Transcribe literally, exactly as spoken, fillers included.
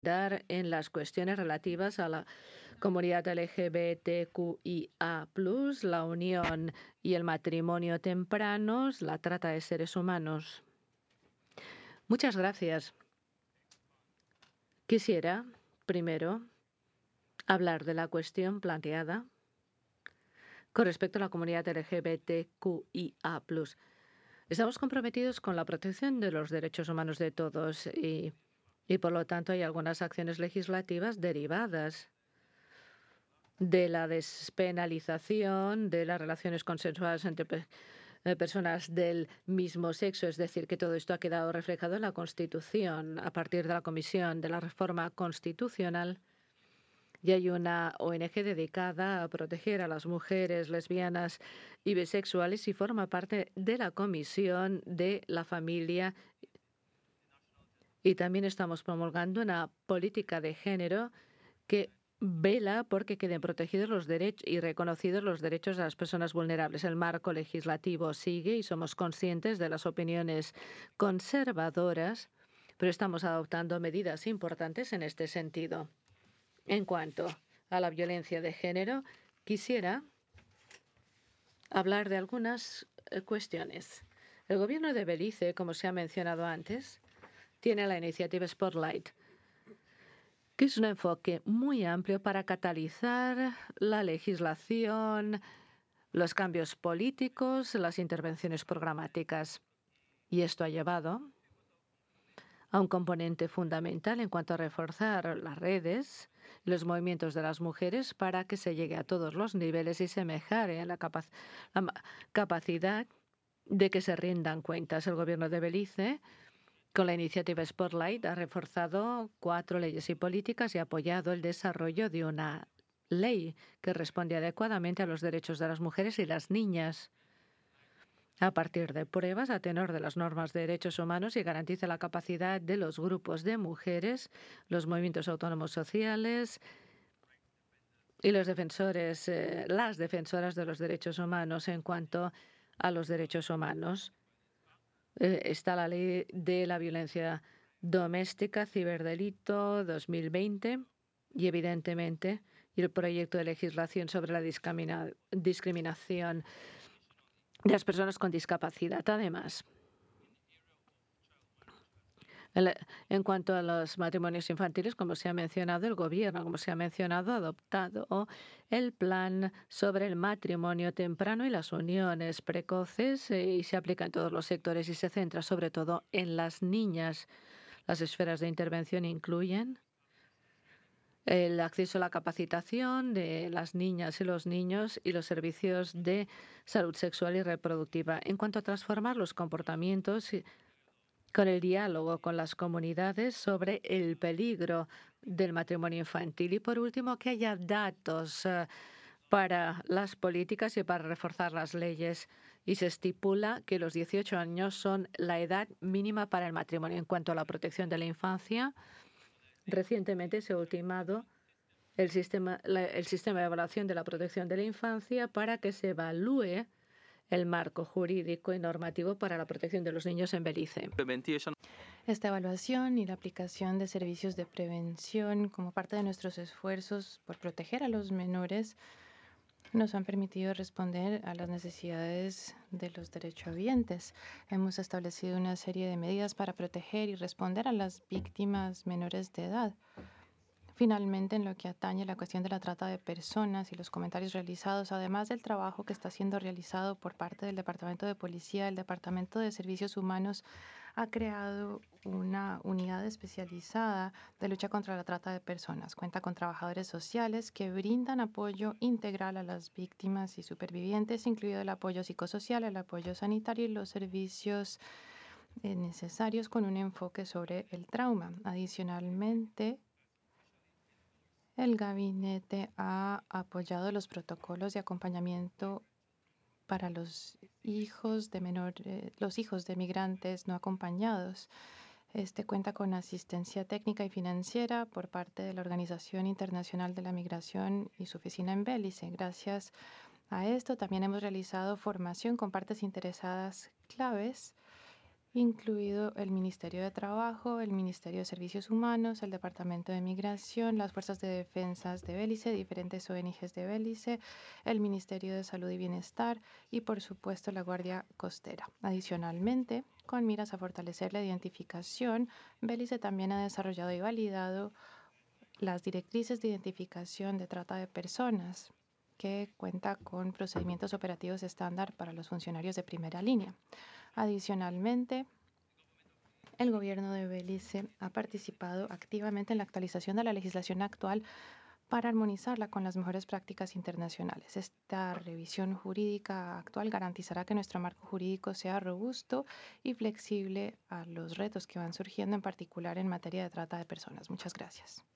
dar en las cuestiones relativas a la comunidad L G B T Q I A plus, la unión y el matrimonio tempranos, la trata de seres humanos. Muchas gracias. Quisiera, primero, hablar de la cuestión planteada con respecto a la comunidad L G B T Q I A plus. Estamos comprometidos con la protección de los derechos humanos de todos y, y por lo tanto, hay algunas acciones legislativas derivadas de la despenalización de las relaciones consensuadas entre pe eh, personas del mismo sexo. Es decir, que todo esto ha quedado reflejado en la Constitución a partir de la Comisión de la Reforma Constitucional. Y hay una O N G dedicada a proteger a las mujeres lesbianas y bisexuales y forma parte de la Comisión de la Familia. Y también estamos promulgando una política de género que vela porque queden protegidos los derechos y reconocidos los derechos de las personas vulnerables. El marco legislativo sigue y somos conscientes de las opiniones conservadoras, pero estamos adoptando medidas importantes en este sentido. En cuanto a la violencia de género, quisiera hablar de algunas eh, cuestiones. El gobierno de Belice, como se ha mencionado antes, tiene la iniciativa Spotlight, que es un enfoque muy amplio para catalizar la legislación, los cambios políticos, las intervenciones programáticas. Y esto ha llevado a un componente fundamental en cuanto a reforzar las redes, los movimientos de las mujeres para que se llegue a todos los niveles y se mejore la, capac la capacidad de que se rindan cuentas. El gobierno de Belice, con la iniciativa Spotlight, ha reforzado cuatro leyes y políticas y ha apoyado el desarrollo de una ley que responde adecuadamente a los derechos de las mujeres y las niñas, a partir de pruebas a tenor de las normas de derechos humanos, y garantiza la capacidad de los grupos de mujeres, los movimientos autónomos sociales y los defensores, eh, las defensoras de los derechos humanos. En cuanto a los derechos humanos, eh, está la ley de la violencia doméstica, ciberdelito dos mil veinte y, evidentemente, y el proyecto de legislación sobre la discrimina discriminación de las personas con discapacidad. Además, en cuanto a los matrimonios infantiles, como se ha mencionado, el gobierno, como se ha mencionado, ha adoptado el plan sobre el matrimonio temprano y las uniones precoces eh, y se aplica en todos los sectores y se centra sobre todo en las niñas. Las esferas de intervención incluyen el acceso a la capacitación de las niñas y los niños y los servicios de salud sexual y reproductiva. En cuanto a transformar los comportamientos, con el diálogo con las comunidades sobre el peligro del matrimonio infantil. Y, por último, que haya datos uh, para las políticas y para reforzar las leyes. Y se estipula que los dieciocho años son la edad mínima para el matrimonio. En cuanto a la protección de la infancia, recientemente se ha ultimado el sistema, la, el sistema de evaluación de la protección de la infancia para que se evalúe el marco jurídico y normativo para la protección de los niños en Belice. Esta evaluación y la aplicación de servicios de prevención como parte de nuestros esfuerzos por proteger a los menores nos han permitido responder a las necesidades de los derechohabientes. Hemos establecido una serie de medidas para proteger y responder a las víctimas menores de edad. Finalmente, en lo que atañe a la cuestión de la trata de personas y los comentarios realizados, además del trabajo que está siendo realizado por parte del Departamento de Policía, el Departamento de Servicios Humanos ha creado una unidad especializada de lucha contra la trata de personas. Cuenta con trabajadores sociales que brindan apoyo integral a las víctimas y supervivientes, incluido el apoyo psicosocial, el apoyo sanitario y los servicios eh, necesarios con un enfoque sobre el trauma. Adicionalmente, el gabinete ha apoyado los protocolos de acompañamiento para los hijos de menores, los hijos de migrantes no acompañados. Este cuenta con asistencia técnica y financiera por parte de la Organización Internacional de la Migración y su oficina en Belice. Gracias a esto también hemos realizado formación con partes interesadas claves incluido el Ministerio de Trabajo, el Ministerio de Servicios Humanos, el Departamento de Migración, las Fuerzas de Defensa de Belice, diferentes O N Ges de Belice, el Ministerio de Salud y Bienestar y, por supuesto, la Guardia Costera. Adicionalmente, con miras a fortalecer la identificación, Belice también ha desarrollado y validado las directrices de identificación de trata de personas, que cuenta con procedimientos operativos estándar para los funcionarios de primera línea. Adicionalmente, el gobierno de Belice ha participado activamente en la actualización de la legislación actual para armonizarla con las mejores prácticas internacionales. Esta revisión jurídica actual garantizará que nuestro marco jurídico sea robusto y flexible a los retos que van surgiendo, en particular en materia de trata de personas. Muchas gracias.